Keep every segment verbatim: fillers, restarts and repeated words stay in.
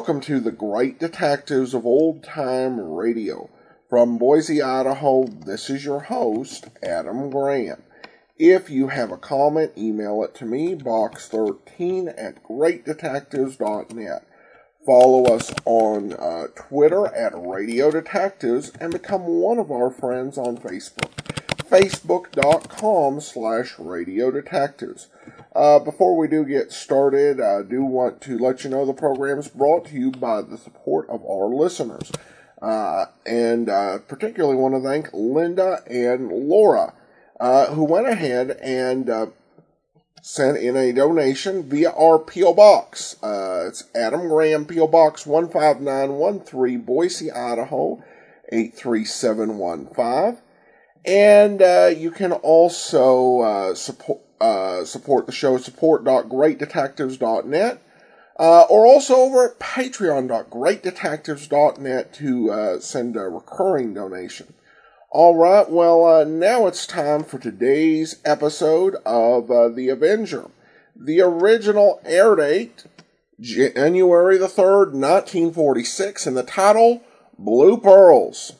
welcome to the Great Detectives of Old Time Radio. From Boise, Idaho, this is your host, Adam Grant. If you have a comment, email it to me, box thirteen at great detectives dot net. Follow us on uh, Twitter at Radio Detectives and become one of our friends on Facebook. Facebook.com slash Radio Detectives. Uh, before we do get started, I do want to let you know the program is brought to you by the support of our listeners. Uh, and uh, particularly want to thank Linda and Laura, uh, who went ahead and uh, sent in a donation via our P O. Box. Uh, it's Adam Graham, P O. Box one five nine one three, Boise, Idaho, eight three seven one five. And uh, you can also uh, support uh, support the show, support dot great detectives dot net, uh, or also over at patreon dot great detectives dot net to uh, send a recurring donation. All right, well, uh, now it's time for today's episode of uh, The Avenger. The original air date, January the third, nineteen forty-six, and the title, Blue Pearls.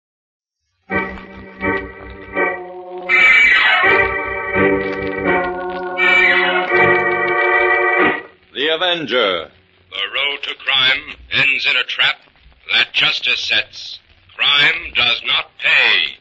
The Avenger. The road to crime ends in a trap that justice sets. Crime does not pay.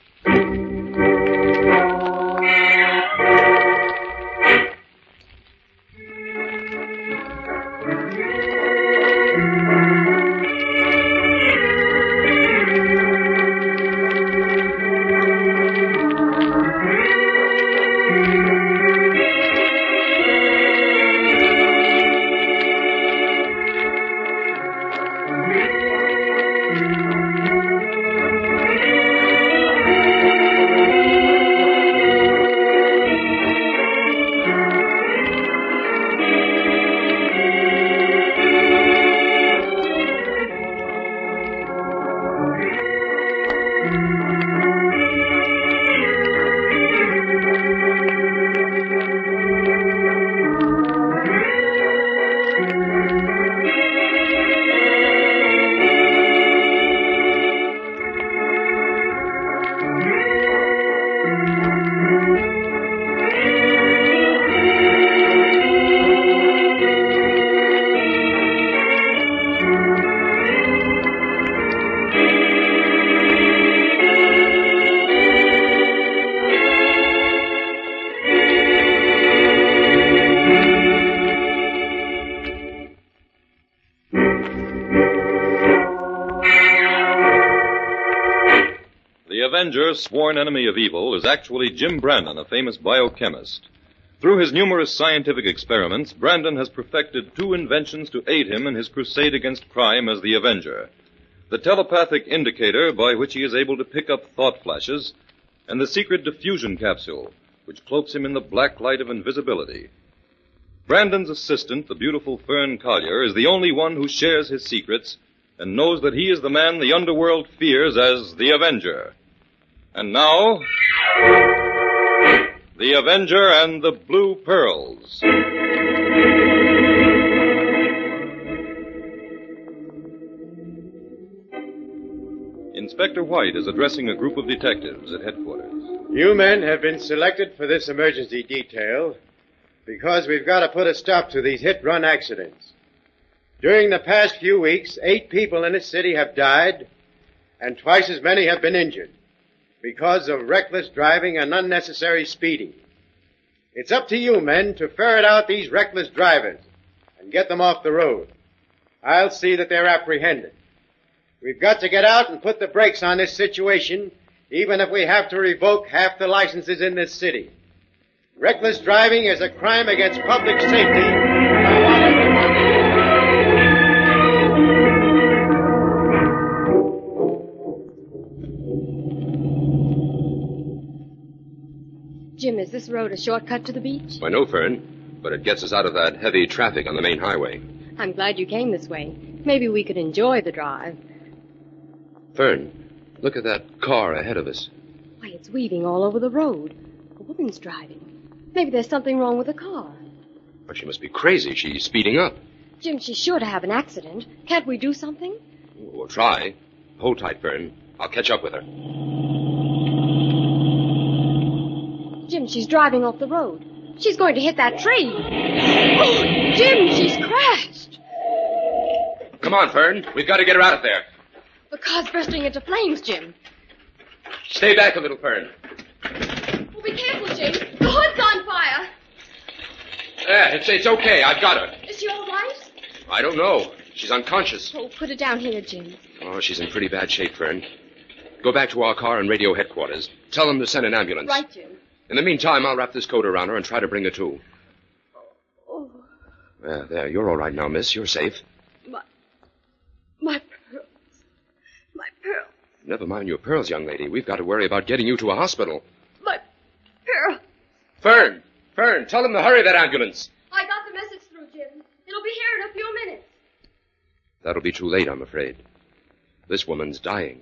Avenger, sworn enemy of evil, is actually Jim Brandon, a famous biochemist. Through his numerous scientific experiments, Brandon has perfected two inventions to aid him in his crusade against crime as the Avenger: the telepathic indicator, by which he is able to pick up thought flashes, and the secret diffusion capsule, which cloaks him in the black light of invisibility. Brandon's assistant, the beautiful Fern Collier, is the only one who shares his secrets and knows that he is the man the underworld fears as the Avenger. And now, The Avenger and the Blue Pearls. Inspector White is addressing a group of detectives at headquarters. You men have been selected for this emergency detail because we've got to put a stop to these hit-run accidents. During the past few weeks, eight people in this city have died, and twice as many have been injured because of reckless driving and unnecessary speeding. It's up to you men to ferret out these reckless drivers and get them off the road. I'll see that they're apprehended. We've got to get out and put the brakes on this situation, even if we have to revoke half the licenses in this city. Reckless driving is a crime against public safety. Jim, is this road a shortcut to the beach? Why, no, Fern, but it gets us out of that heavy traffic on the main highway. I'm glad you came this way. Maybe we could enjoy the drive. Fern, look at that car ahead of us. Why, it's weaving all over the road. A woman's driving. Maybe there's something wrong with the car. But she must be crazy. She's speeding up. Jim, she's sure to have an accident. Can't we do something? We'll try. Hold tight, Fern. I'll catch up with her. Jim, she's driving off the road. She's going to hit that tree. Oh, Jim, she's crashed. Come on, Fern. We've got to get her out of there. The car's bursting into flames, Jim. Stay back a little, Fern. Oh, be careful, Jim. The hood's on fire. Yeah, it's, it's okay. I've got her. Is she all right? I don't know. She's unconscious. Oh, put her down here, Jim. Oh, she's in pretty bad shape, Fern. Go back to our car and radio headquarters. Tell them to send an ambulance. Right, Jim. In the meantime, I'll wrap this coat around her and try to bring her to. Oh. There, there. You're all right now, miss. You're safe. My... My pearls. My pearls. Never mind your pearls, young lady. We've got to worry about getting you to a hospital. My pearls. Fern! Fern, tell them to hurry that ambulance. I got the message through, Jim. It'll be here in a few minutes. That'll be too late, I'm afraid. This woman's dying.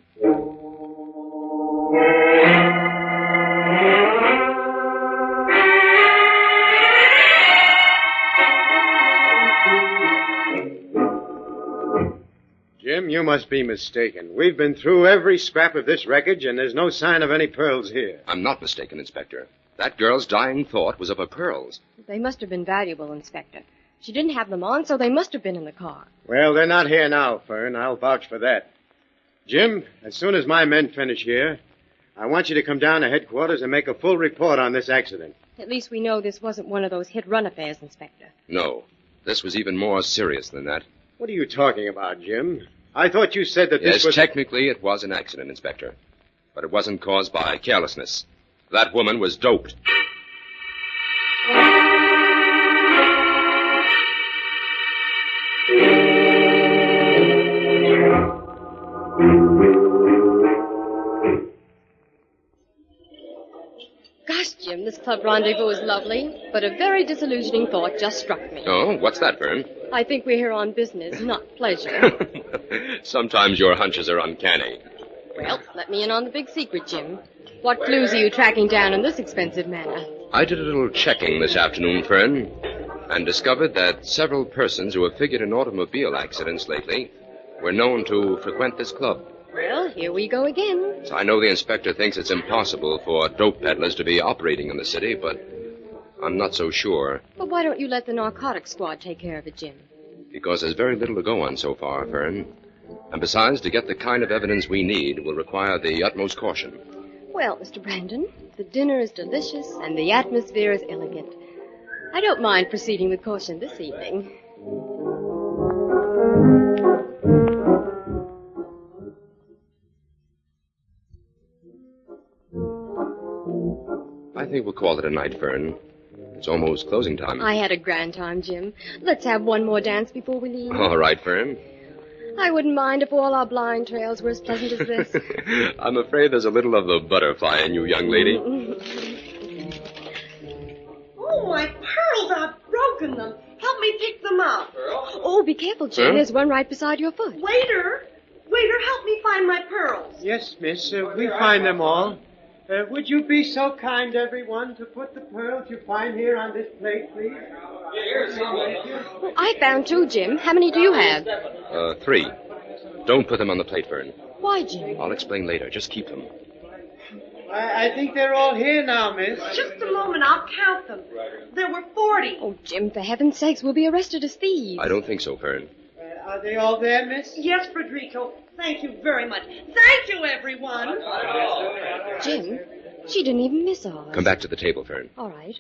Jim, you must be mistaken. We've been through every scrap of this wreckage, and there's no sign of any pearls here. I'm not mistaken, Inspector. That girl's dying thought was of her pearls. They must have been valuable, Inspector. She didn't have them on, so they must have been in the car. Well, they're not here now, Fern. I'll vouch for that. Jim, as soon as my men finish here, I want you to come down to headquarters and make a full report on this accident. At least we know this wasn't one of those hit-run affairs, Inspector. No. This was even more serious than that. What are you talking about, Jim? I thought you said that Yes, this was... technically it was an accident, Inspector. But it wasn't caused by carelessness. That woman was doped. Gosh, Jim, this club rendezvous is lovely, but a very disillusioning thought just struck me. Oh, what's that, Fern? I think we're here on business, not pleasure. Sometimes your hunches are uncanny. Well, let me in on the big secret, Jim. What clues are you tracking down in this expensive manner? I did a little checking this afternoon, Fern, and discovered that several persons who have figured in automobile accidents lately were known to frequent this club. Well, here we go again. So I know the inspector thinks it's impossible for dope peddlers to be operating in the city, but I'm not so sure. But why don't you let the narcotics squad take care of it, Jim? Because there's very little to go on so far, Fern. And besides, to get the kind of evidence we need will require the utmost caution. Well, Mister Brandon, the dinner is delicious and the atmosphere is elegant. I don't mind proceeding with caution this evening. I think we'll call it a night, Fern. It's almost closing time. I had a grand time, Jim. Let's have one more dance before we leave. All right, Fern. I wouldn't mind if all our blind trails were as pleasant as this. I'm afraid there's a little of the butterfly in you, young lady. Oh, my pearls! I've broken them. Help me pick them up. Oh, be careful, Jim. Huh? There's one right beside your foot. Waiter! Waiter, help me find my pearls. Yes, miss, uh, we find them all. Uh, would you be so kind, everyone, to put the pearls you find here on this plate, please? Oh, I found two, Jim. How many do you have? Uh, three. Don't put them on the plate, Fern. Why, Jim? I'll explain later. Just keep them. I, I think they're all here now, miss. Just a moment, I'll count them. There were forty. Oh, Jim, for heaven's sakes, we'll be arrested as thieves. I don't think so, Fern. Uh, are they all there, miss? Yes, Federico. Thank you very much. Thank you, everyone. Jim, she didn't even miss ours. Come back to the table, Fern. All right.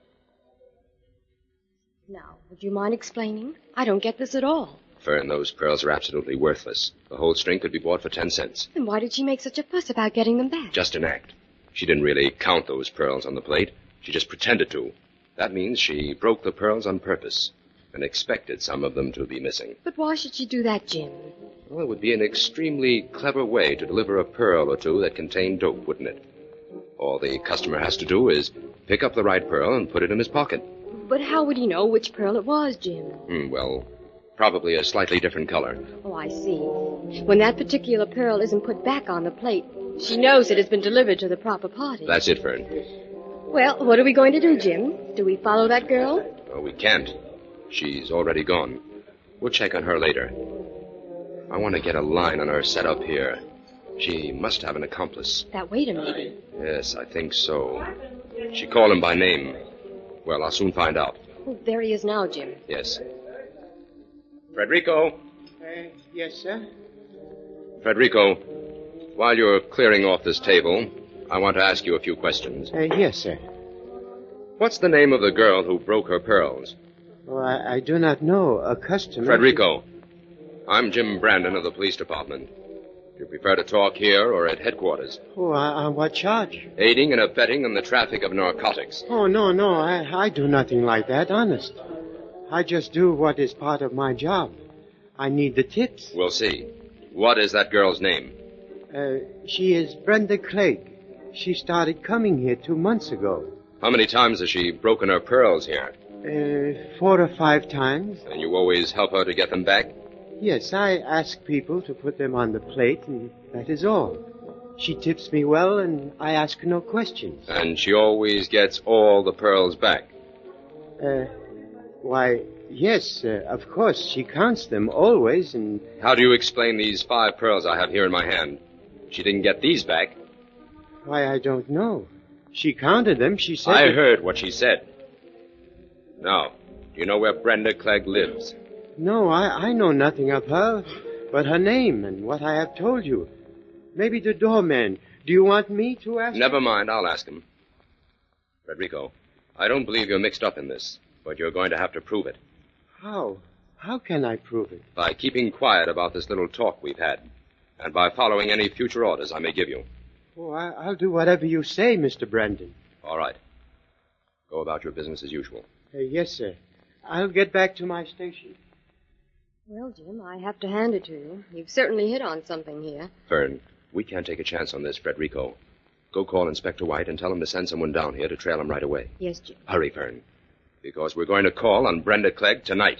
Now, would you mind explaining? I don't get this at all. Fern, those pearls are absolutely worthless. The whole string could be bought for ten cents. Then why did she make such a fuss about getting them back? Just an act. She didn't really count those pearls on the plate. She just pretended to. That means she broke the pearls on purpose and expected some of them to be missing. But why should she do that, Jim? Well, it would be an extremely clever way to deliver a pearl or two that contained dope, wouldn't it? All the customer has to do is pick up the right pearl and put it in his pocket. But how would he know which pearl it was, Jim? Hmm, well, probably a slightly different color. Oh, I see. When that particular pearl isn't put back on the plate, she knows it has been delivered to the proper party. That's it, Fern. Well, what are we going to do, Jim? Do we follow that girl? Oh, we can't. She's already gone. We'll check on her later. I want to get a line on her set up here. She must have an accomplice. That waiter, maybe. Yes, I think so. She called him by name. Well, I'll soon find out. Oh, there he is now, Jim. Yes. Frederico. Uh, yes, sir? Frederico, while you're clearing off this table, I want to ask you a few questions. Uh, yes, sir. What's the name of the girl who broke her pearls? Oh, I, I do not know. A customer... Frederico. I'm Jim Brandon of the police department. Do you prefer to talk here or at headquarters? Oh, on uh, what charge? Aiding and abetting in the traffic of narcotics. Oh, no, no. I, I do nothing like that, honest. I just do what is part of my job. I need the tips. We'll see. What is that girl's name? Uh, she is Brenda Clegg. She started coming here two months ago. How many times has she broken her pearls here? Uh, four or five times. And you always help her to get them back? Yes, I ask people to put them on the plate, and that is all. She tips me well, and I ask her no questions. And she always gets all the pearls back? Uh, why, yes, uh, of course. She counts them always, and... How do you explain these five pearls I have here in my hand? She didn't get these back. Why, I don't know. She counted them. She said... I that... heard what she said. Now, do you know where Brenda Clegg lives? No, I, I know nothing of her, but her name and what I have told you. Maybe the doorman. Do you want me to ask? Never mind, I'll ask him. Frederico, I don't believe you're mixed up in this, but you're going to have to prove it. How? How can I prove it? By keeping quiet about this little talk we've had, and by following any future orders I may give you. Oh, I, I'll do whatever you say, Mister Brandon. All right. Go about your business as usual. Uh, yes, sir. I'll get back to my station. Well, Jim, I have to hand it to you. You've certainly hit on something here. Fern, we can't take a chance on this, Frederico. Go call Inspector White and tell him to send someone down here to trail him right away. Yes, Jim. Hurry, Fern, because we're going to call on Brenda Clegg tonight.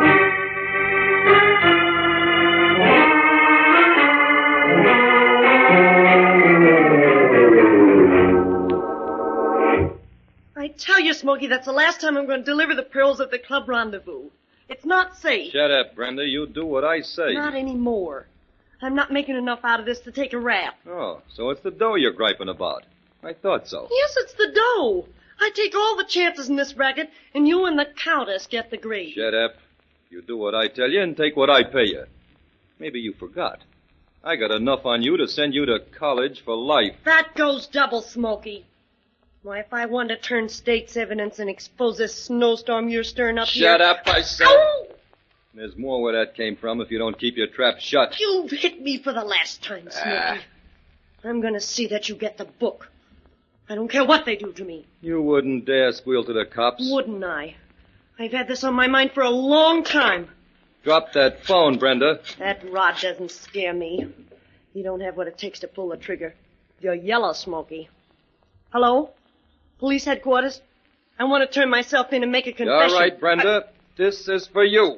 I tell you, Smokey, that's the last time I'm going to deliver the pearls at the club rendezvous. It's not safe. Shut up, Brenda. You do what I say. Not anymore. I'm not making enough out of this to take a rap. Oh, so it's the dough you're griping about. I thought so. Yes, it's the dough. I take all the chances in this racket, and you and the Countess get the grade. Shut up. You do what I tell you and take what I pay you. Maybe you forgot. I got enough on you to send you to college for life. That goes double, Smokey. Why, if I wanted to turn state's evidence and expose this snowstorm you're stirring up here... Shut up, I said. Ow! There's more where that came from if you don't keep your trap shut. You've hit me for the last time, Smokey. Ah. I'm going to see that you get the book. I don't care what they do to me. You wouldn't dare squeal to the cops. Wouldn't I? I've had this on my mind for a long time. Drop that phone, Brenda. That rod doesn't scare me. You don't have what it takes to pull the trigger. You're yellow, Smokey. Hello? Police headquarters? I want to turn myself in and make a confession. All right, Brenda. I... This is for you.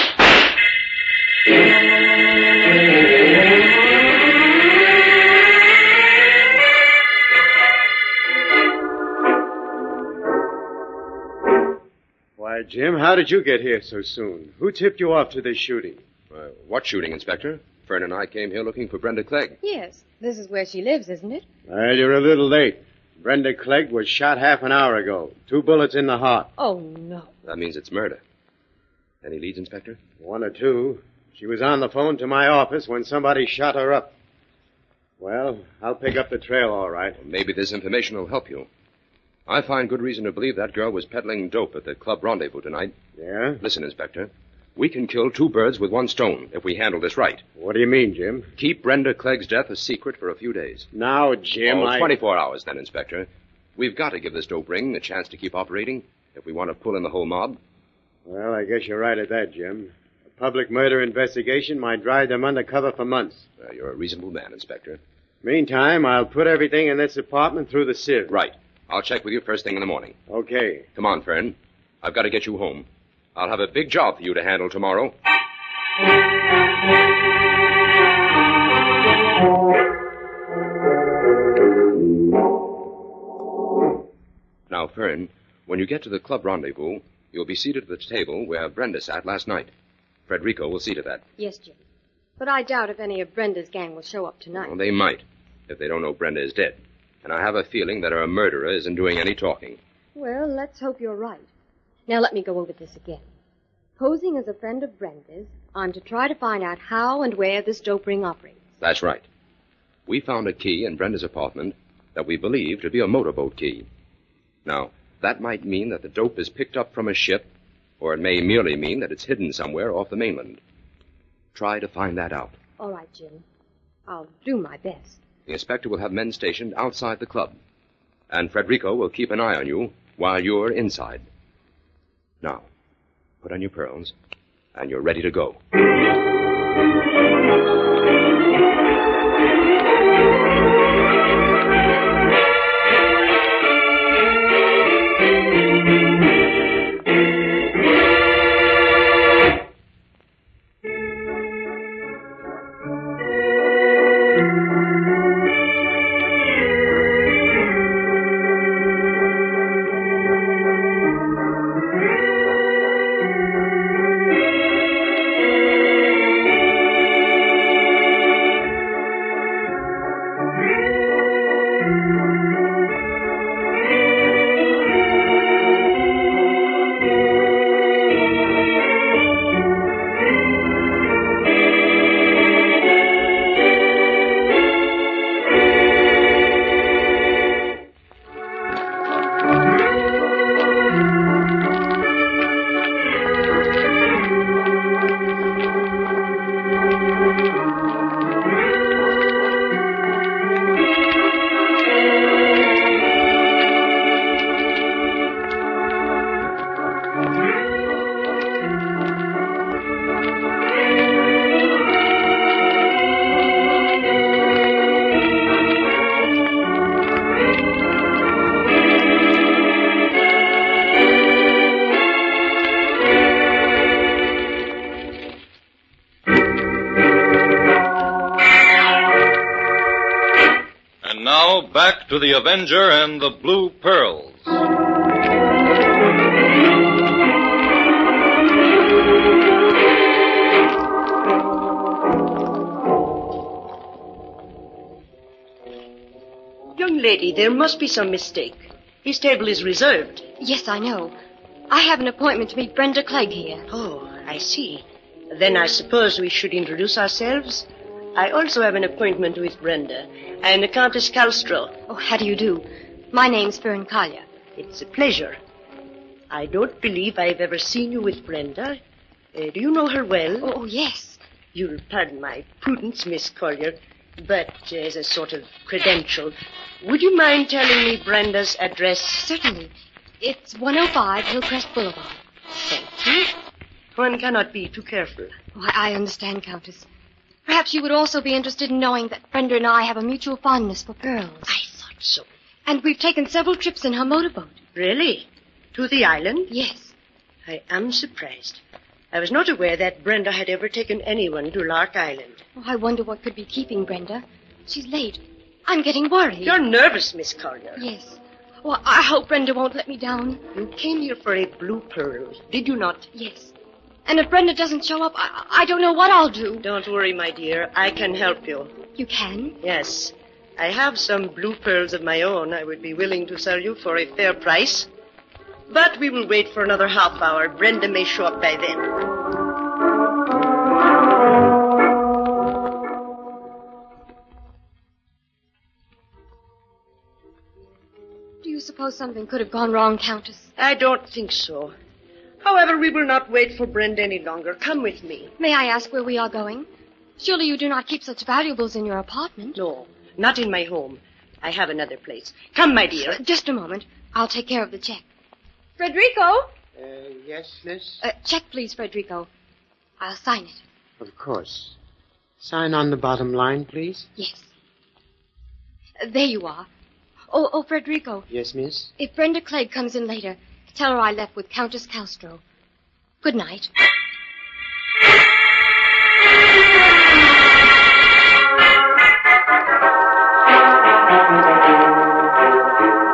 Why, Jim, how did you get here so soon? Who tipped you off to this shooting? Uh, what shooting, Inspector? Fern and I came here looking for Brenda Clegg. Yes, this is where she lives, isn't it? Well, you're a little late. Brenda Clegg was shot half an hour ago. Two bullets in the heart. Oh, no. That means it's murder. Any leads, Inspector? One or two. She was on the phone to my office when somebody shot her up. Well, I'll pick up the trail all right. Well, maybe this information will help you. I find good reason to believe that girl was peddling dope at the club rendezvous tonight. Yeah? Listen, Inspector. We can kill two birds with one stone if we handle this right. What do you mean, Jim? Keep Brenda Clegg's death a secret for a few days. Now, Jim, oh, I... twenty-four hours, then, Inspector. We've got to give this dope ring a chance to keep operating if we want to pull in the whole mob. Well, I guess you're right at that, Jim. A public murder investigation might drive them undercover for months. Uh, you're a reasonable man, Inspector. Meantime, I'll put everything in this apartment through the sieve. Right. I'll check with you first thing in the morning. Okay. Come on, Fern. I've got to get you home. I'll have a big job for you to handle tomorrow. Now, Fern, when you get to the club rendezvous, you'll be seated at the table where Brenda sat last night. Frederico will see to that. Yes, Jim. But I doubt if any of Brenda's gang will show up tonight. Well, they might, if they don't know Brenda is dead. And I have a feeling that her murderer isn't doing any talking. Well, let's hope you're right. Now let me go over this again. Posing as a friend of Brenda's, I'm to try to find out how and where this dope ring operates. That's right. We found a key in Brenda's apartment that we believe to be a motorboat key. Now, that might mean that the dope is picked up from a ship, or it may merely mean that it's hidden somewhere off the mainland. Try to find that out. All right, Jim. I'll do my best. The inspector will have men stationed outside the club, and Frederico will keep an eye on you while you're inside. Now, put on your pearls, and you're ready to go. Back to the Avenger and the Blue Pearls. Young lady, there must be some mistake. His table is reserved. Yes, I know. I have an appointment to meet Brenda Clegg here. Oh, I see. Then I suppose we should introduce ourselves. I also have an appointment with Brenda. I am the Countess Calstro. Oh, how do you do? My name's Fern Collier. It's a pleasure. I don't believe I've ever seen you with Brenda. Uh, do you know her well? Oh, yes. You'll pardon my prudence, Miss Collier, but uh, as a sort of credential, would you mind telling me Brenda's address? Certainly. It's one oh five Hillcrest Boulevard. Thank you. One cannot be too careful. Oh, I, I understand, Countess. Perhaps you would also be interested in knowing that Brenda and I have a mutual fondness for pearls. I thought so. And we've taken several trips in her motorboat. Really? To the island? Yes. I am surprised. I was not aware that Brenda had ever taken anyone to Lark Island. Oh, I wonder what could be keeping Brenda. She's late. I'm getting worried. You're nervous, Miss Collier. Yes. Well, I hope Brenda won't let me down. You came here for a blue pearl, did you not? Yes. And if Brenda doesn't show up, I, I don't know what I'll do. Don't worry, my dear. I can help you. You can? Yes. I have some blue pearls of my own I would be willing to sell you for a fair price. But we will wait for another half hour. Brenda may show up by then. Do you suppose something could have gone wrong, Countess? I don't think so. However, we will not wait for Brenda any longer. Come with me. May I ask where we are going? Surely you do not keep such valuables in your apartment. No, not in my home. I have another place. Come, my dear. Uh, just a moment. I'll take care of the check. Frederico? Uh, yes, miss? Uh, check, please, Frederico. I'll sign it. Of course. Sign on the bottom line, please. Yes. Uh, there you are. Oh, oh, Frederico. Yes, miss? If Brenda Clegg comes in later, tell her I left with Countess Calstro. Good night.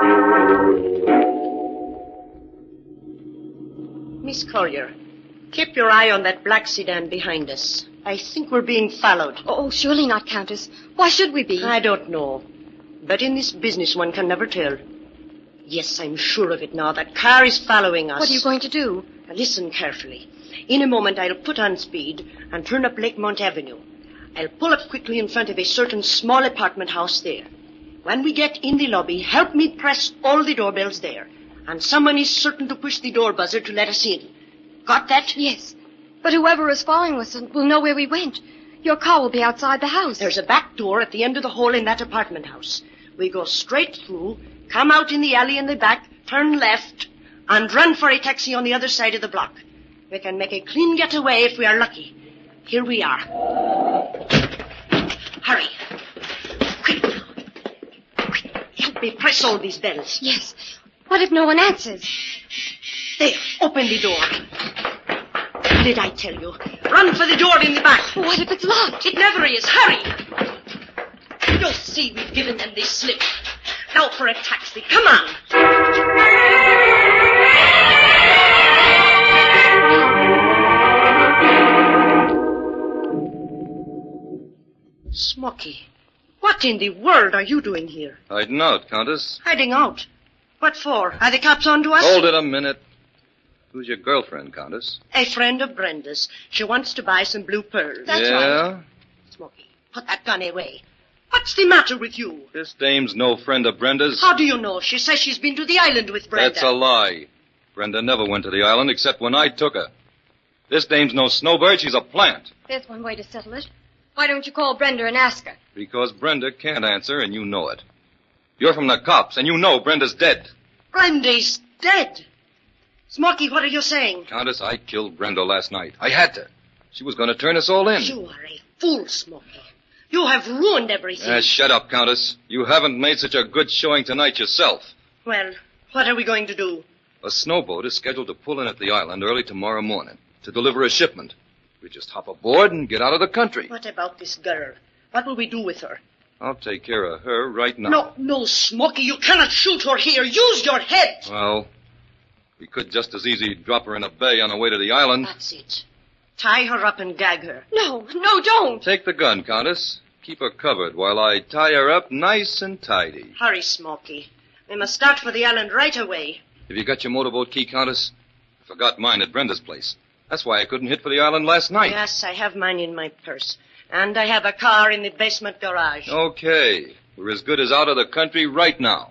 Miss Collier, keep your eye on that black sedan behind us. I think we're being followed. Oh, surely not, Countess. Why should we be? I don't know. But in this business, one can never tell. Yes, I'm sure of it now. That car is following us. What are you going to do? Now, listen carefully. In a moment, I'll put on speed and turn up Lakemont Avenue. I'll pull up quickly in front of a certain small apartment house there. When we get in the lobby, help me press all the doorbells there. And someone is certain to push the door buzzer to let us in. Got that? Yes. But whoever is following us will know where we went. Your car will be outside the house. There's a back door at the end of the hall in that apartment house. We go straight through, come out in the alley in the back, turn left, and run for a taxi on the other side of the block. We can make a clean getaway if we are lucky. Here we are. Hurry. Quick now. Quick. Help me press all these bells. Yes. What if no one answers? There. Open the door. Did I tell you? Run for the door in the back. What if it's locked? It never is. Hurry. You'll see we've given them this slip. Now for a taxi. Come on. Smoky, what in the world are you doing here? Hiding out, Countess. Hiding out? What for? Are the cops on to us? Hold it a minute. Who's your girlfriend, Countess? A friend of Brenda's. She wants to buy some blue pearls. That's yeah? right. Smoky, put that gun away. What's the matter with you? This dame's no friend of Brenda's. How do you know? She says she's been to the island with Brenda. That's a lie. Brenda never went to the island except when I took her. This dame's no snowbird. She's a plant. There's one way to settle it. Why don't you call Brenda and ask her? Because Brenda can't answer, and you know it. You're from the cops, and you know Brenda's dead. Brenda's dead? Smoky, what are you saying? Countess, I killed Brenda last night. I had to. She was going to turn us all in. You are a fool, Smoky. You have ruined everything. Ah, shut up, Countess. You haven't made such a good showing tonight yourself. Well, what are we going to do? A snowboat is scheduled to pull in at the island early tomorrow morning to deliver a shipment. We just hop aboard and get out of the country. What about this girl? What will we do with her? I'll take care of her right now. No, no, Smoky, you cannot shoot her here. Use your head. Well, we could just as easy drop her in a bay on the way to the island. That's it. Tie her up and gag her. No, no, don't. Take the gun, Countess. Keep her covered while I tie her up nice and tidy. Hurry, Smoky. We must start for the island right away. Have you got your motorboat key, Countess? I forgot mine at Brenda's place. That's why I couldn't hit for the island last night. Yes, I have mine in my purse. And I have a car in the basement garage. Okay. We're as good as out of the country right now.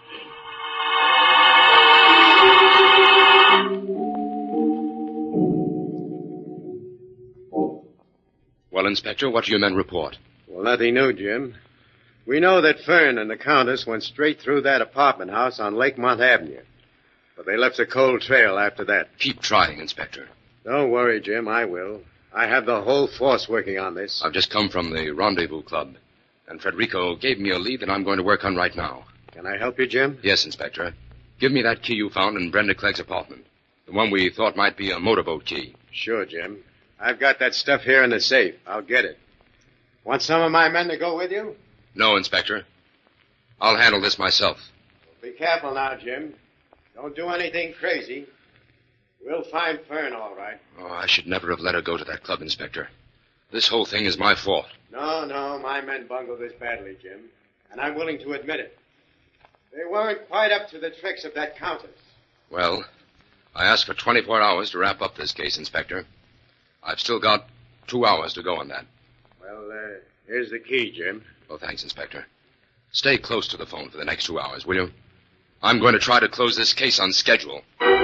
Well, Inspector, what do your men report? Well, nothing new, Jim. We know that Fern and the Countess went straight through that apartment house on Lakemont Avenue. But they left a cold trail after that. Keep trying, Inspector. Don't worry, Jim. I will. I have the whole force working on this. I've just come from the Rendezvous Club, and Federico gave me a lead that I'm going to work on right now. Can I help you, Jim? Yes, Inspector. Give me that key you found in Brenda Clegg's apartment. The one we thought might be a motorboat key. Sure, Jim. I've got that stuff here in the safe. I'll get it. Want some of my men to go with you? No, Inspector. I'll handle this myself. Be careful now, Jim. Don't do anything crazy. We'll find Fern, all right. Oh, I should never have let her go to that club, Inspector. This whole thing is my fault. No, no, my men bungled this badly, Jim. And I'm willing to admit it. They weren't quite up to the tricks of that Countess. Well, I asked for twenty-four hours to wrap up this case, Inspector. I've still got two hours to go on that. Well, uh, here's the key, Jim. Oh, thanks, Inspector. Stay close to the phone for the next two hours, will you? I'm going to try to close this case on schedule.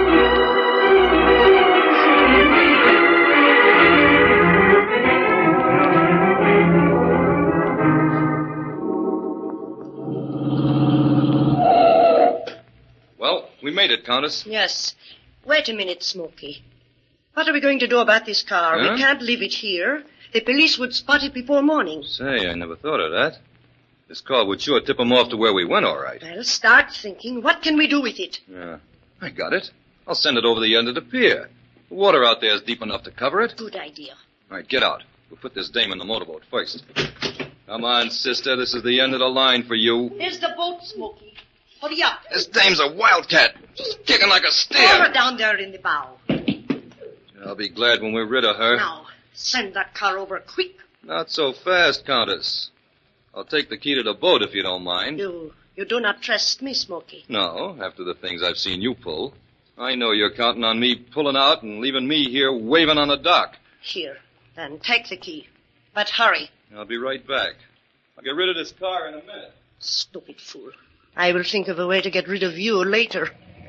Well, we made it, Countess. Yes. Wait a minute, Smoky. What are we going to do about this car? Huh? We can't leave it here. The police would spot it before morning. Say, I never thought of that. This call would sure tip them off to where we went, all right. Well, start thinking. What can we do with it? Yeah, I got it. I'll send it over the end of the pier. The water out there is deep enough to cover it. Good idea. All right, get out. We'll put this dame in the motorboat first. Come on, sister. This is the end of the line for you. Here's the boat, Smoky. Hurry up. This dame's a wildcat. She's kicking like a Throw her steer. down there in the bow. I'll be glad when we're rid of her. Now, send that car over quick. Not so fast, Countess. I'll take the key to the boat if you don't mind. You you do not trust me, Smoky. No, after the things I've seen you pull. I know you're counting on me pulling out and leaving me here waving on the dock. Here, then take the key. But hurry. I'll be right back. I'll get rid of this car in a minute. Stupid fool. I will think of a way to get rid of you later.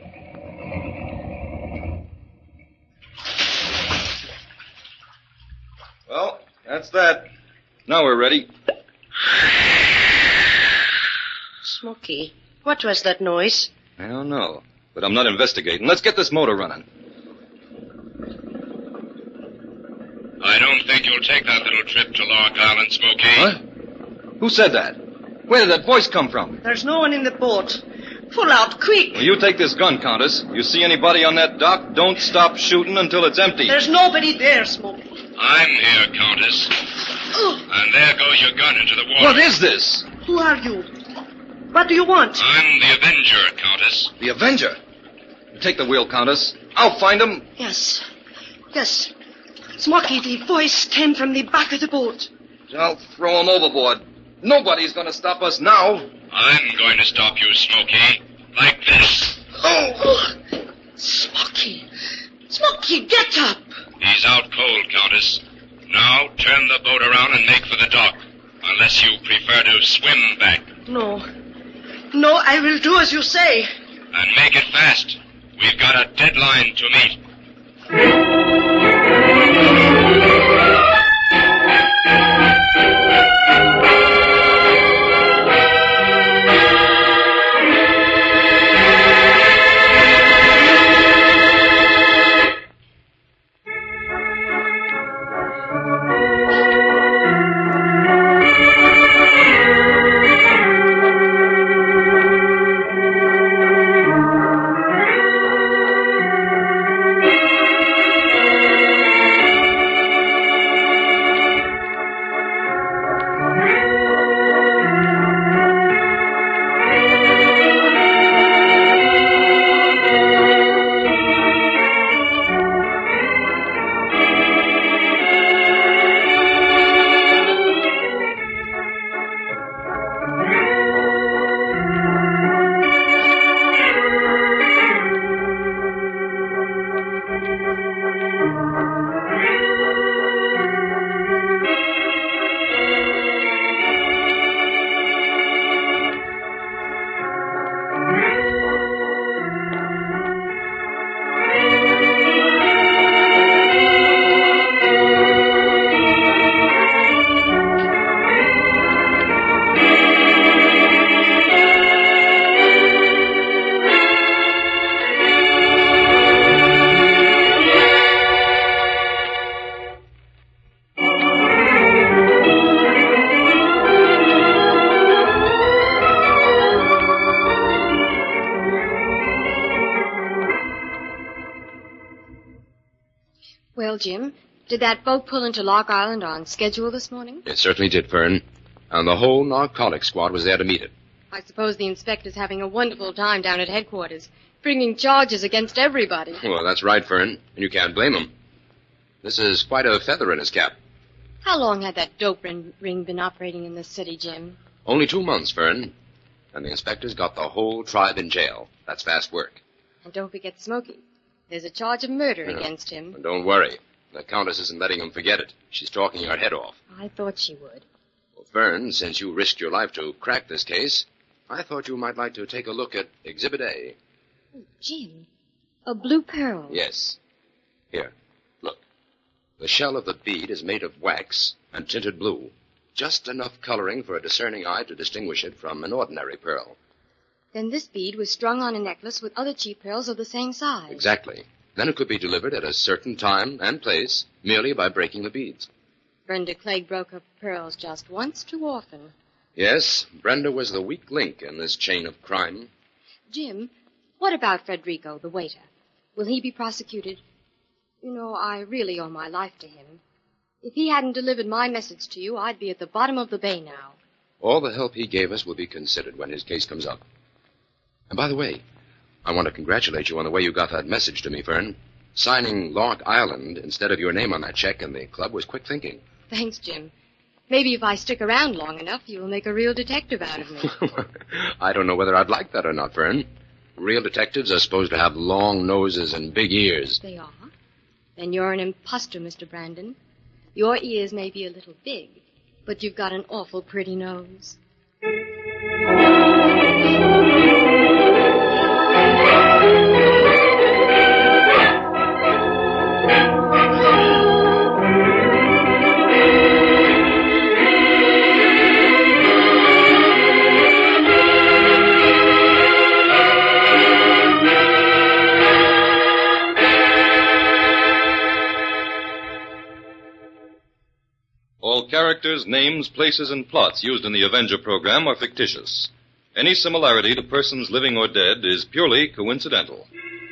Well, that's that. Now we're ready. Smoky, what was that noise? I don't know, but I'm not investigating. Let's get this motor running. I don't think you'll take that little trip to Lark Island, Smoky. What? Who said that? Where did that voice come from? There's no one in the boat. Pull out, quick. Well, you take this gun, Countess. You see anybody on that dock, don't stop shooting until it's empty. There's nobody there, Smoky. I'm here, Countess. Oh, And there goes your gun into the water. What is this? who are you? What do you want? I'm the Avenger, Countess. The Avenger. Take the wheel, Countess. I'll find him. Yes. Yes. Smoky, the voice came from the back of the boat. I'll throw him overboard. Nobody's going to stop us now. I'm going to stop you, Smoky. Like this. Oh! Smoky. Smoky, get up. He's out cold, Countess. Now turn the boat around and make for the dock. Unless you prefer to swim back. No. No, I will do as you say. And make it fast. We've got a deadline to meet. Well, Jim, did that boat pull into Lark Island on schedule this morning? It certainly did, Fern. And the whole narcotics squad was there to meet it. I suppose the inspector's having a wonderful time down at headquarters, bringing charges against everybody. Well, that's right, Fern. And you can't blame him. This is quite a feather in his cap. How long had that dope ring ring been operating in this city, Jim? Only two months, Fern. And the inspector's got the whole tribe in jail. That's fast work. And don't forget Smokey. There's a charge of murder Yeah. against him. And don't worry. The Countess isn't letting him forget it. She's talking her head off. I thought she would. Well, Fern, since you risked your life to crack this case, I thought you might like to take a look at Exhibit A. Oh, Jim, a blue pearl. Yes. Here, look. The shell of the bead is made of wax and tinted blue. Just enough coloring for a discerning eye to distinguish it from an ordinary pearl. Then this bead was strung on a necklace with other cheap pearls of the same size. Exactly. Then it could be delivered at a certain time and place merely by breaking the beads. Brenda Clegg broke her pearls just once too often. Yes, Brenda was the weak link in this chain of crime. Jim, what about Federico, the waiter? Will he be prosecuted? You know, I really owe my life to him. If he hadn't delivered my message to you, I'd be at the bottom of the bay now. All the help he gave us will be considered when his case comes up. And by the way, I want to congratulate you on the way you got that message to me, Fern. Signing Lark Island instead of your name on that check in the club was quick thinking. Thanks, Jim. Maybe if I stick around long enough, you'll make a real detective out of me. I don't know whether I'd like that or not, Fern. Real detectives are supposed to have long noses and big ears. They are? Then you're an imposter, Mister Brandon. Your ears may be a little big, but you've got an awful pretty nose. All characters, names, places, and plots used in the Avenger program are fictitious. Any similarity to persons living or dead is purely coincidental.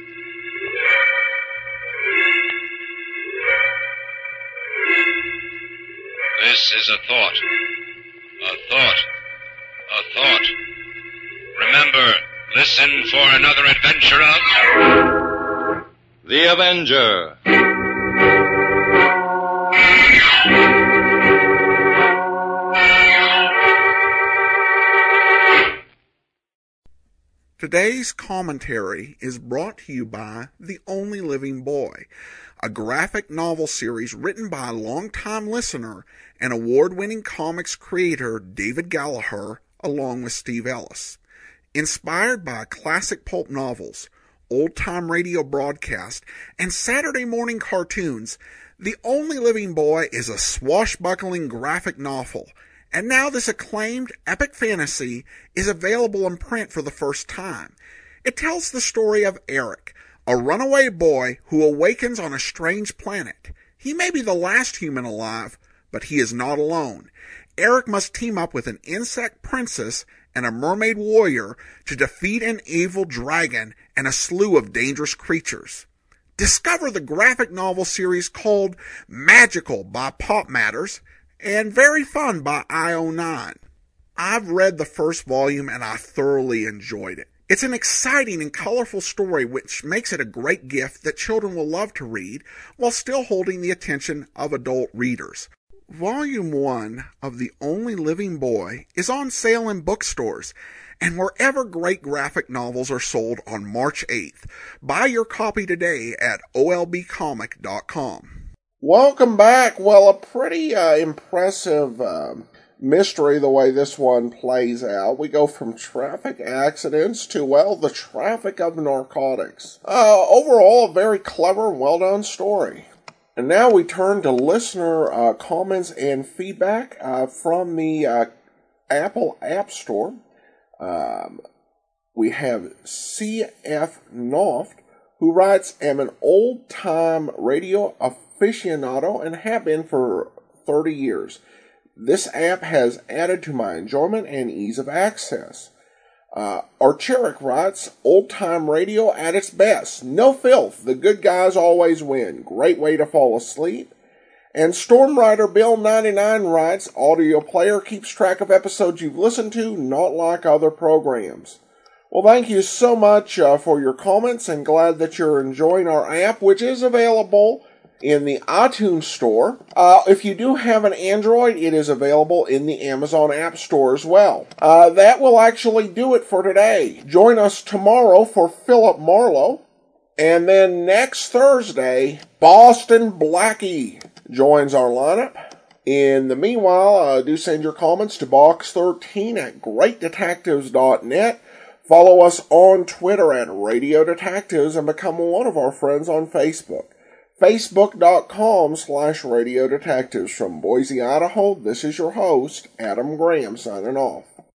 This is a thought. A thought. A thought. Remember, listen for another adventure of... The Avenger. Today's commentary is brought to you by The Only Living Boy, a graphic novel series written by a longtime listener and award-winning comics creator David Gallagher, along with Steve Ellis. Inspired by classic pulp novels, old-time radio broadcasts, and Saturday morning cartoons, The Only Living Boy is a swashbuckling graphic novel. And now this acclaimed epic fantasy is available in print for the first time. It tells the story of Eric, a runaway boy who awakens on a strange planet. He may be the last human alive, but he is not alone. Eric must team up with an insect princess and a mermaid warrior to defeat an evil dragon and a slew of dangerous creatures. Discover the graphic novel series called Magical by Pop Matters and Very Fun by I O nine. I've read the first volume and I thoroughly enjoyed it. It's an exciting and colorful story which makes it a great gift that children will love to read while still holding the attention of adult readers. Volume one of The Only Living Boy is on sale in bookstores and wherever great graphic novels are sold on March eighth. Buy your copy today at O L B comic dot com. Welcome back. Well, a pretty uh, impressive uh, mystery the way this one plays out. We go from traffic accidents to, well, the traffic of narcotics. Uh, overall, a very clever and well-done story. And now we turn to listener uh, comments and feedback uh, from the uh, Apple App Store. Um, we have C F Noft, who writes, "Am an old-time radio aficionado and have been for thirty years. This app has added to my enjoyment and ease of access." Uh, Archeric writes, "Old-time radio at its best. No filth. The good guys always win. Great way to fall asleep." And Stormrider Bill ninety-nine writes, "Audio player keeps track of episodes you've listened to, not like other programs." Well, thank you so much uh, for your comments, and glad that you're enjoying our app, which is available in the iTunes Store. Uh, if you do have an Android, it is available in the Amazon App Store as well. Uh, that will actually do it for today. Join us tomorrow for Philip Marlowe. And then next Thursday, Boston Blackie joins our lineup. In the meanwhile, uh, do send your comments to box thirteen at great detectives dot net. Follow us on Twitter at Radio Detectives and become one of our friends on Facebook. Facebook.com slash Radio Detectives. From Boise, Idaho, this is your host, Adam Graham, signing off.